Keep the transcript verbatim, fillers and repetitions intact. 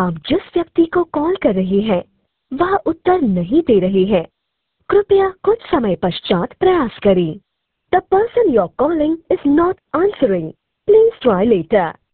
आप जिस व्यक्ति को कॉल कर रहे हैं वह उत्तर नहीं दे रहे हैं। कृपया कुछ समय पश्चात प्रयास करें। The person you are calling is not answering. Please try letter.